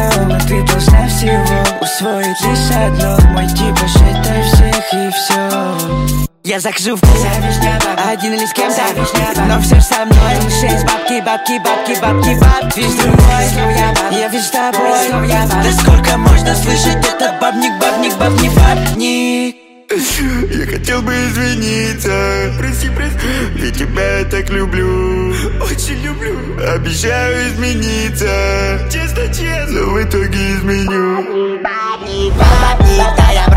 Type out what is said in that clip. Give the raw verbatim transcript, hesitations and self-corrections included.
но ты должна всего усвоить лишь одно. Мой тип считай всех и все. Я захожу в клуб, один или с кем-то, но все ж со мной. Шесть бабки, бабки, бабки, бабки, бабки. Весь другой, я весь с тобой. Да сколько можно слышать это бабник, бабник, бабник, бабник. Я хотел бы извиниться, прости, прости, ведь тебя я так люблю, очень люблю. Обещаю измениться, честно, честно, но в итоге изменю. Бабник, бабник, бабник, да я